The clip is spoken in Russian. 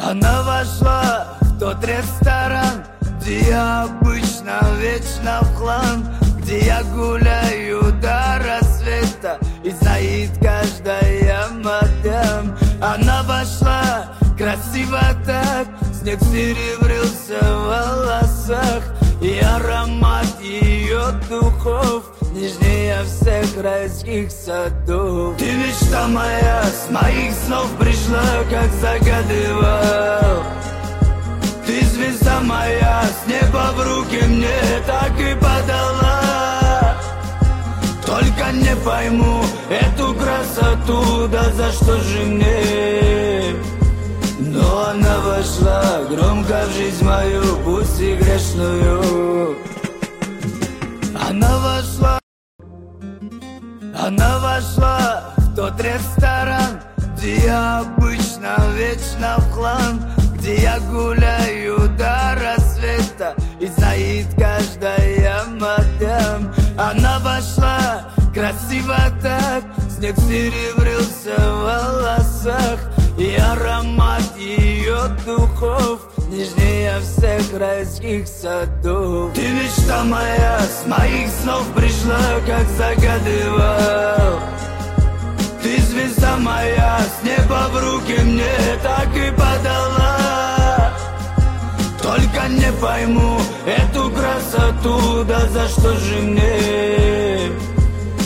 Она вошла в тот ресторан, где я обычно вечно в хлам, где я гуляю до рассвета и знает каждая мадам. Она вошла красиво так, снег серебрился в волосах, и аромат ее духов нежнее всех райских садов. Ты мечта моя, с моих снов пришла, как загадывал. Ты звезда моя, с неба в руки мне так и подала. Только не пойму эту красоту, да за что же мне? Но она вошла громко в жизнь мою, пусть и грешную. Она вошла в тот ресторан, где я обычно вечно в хлам, где я гуляю до рассвета и знает каждая мадам. Она вошла красиво так, снег серебрился в волосах, и аромат ее духов нежнее всех райских садов. Ты мечта моя, с моих снов пришла, как загадывал. Ты звезда моя, с неба в руки мне так и подала. Только не пойму эту красоту, да за что же мне?